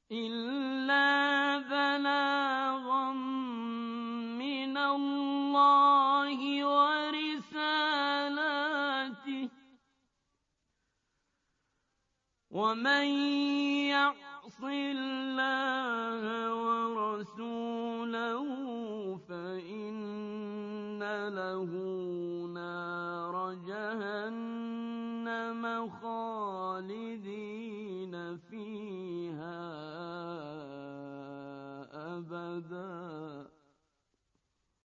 إِلَّا بَلَاغًا مِّنَ اللَّهِ وَرِسَالَاتِهِ ۚ وَمَن يَعْصِ اللَّهَ وَرَسُولَهُ فَإِنَّ لَهُ نَارَ جَهَنَّمَ خَالِدِينَ فِيهَا أَبَدًا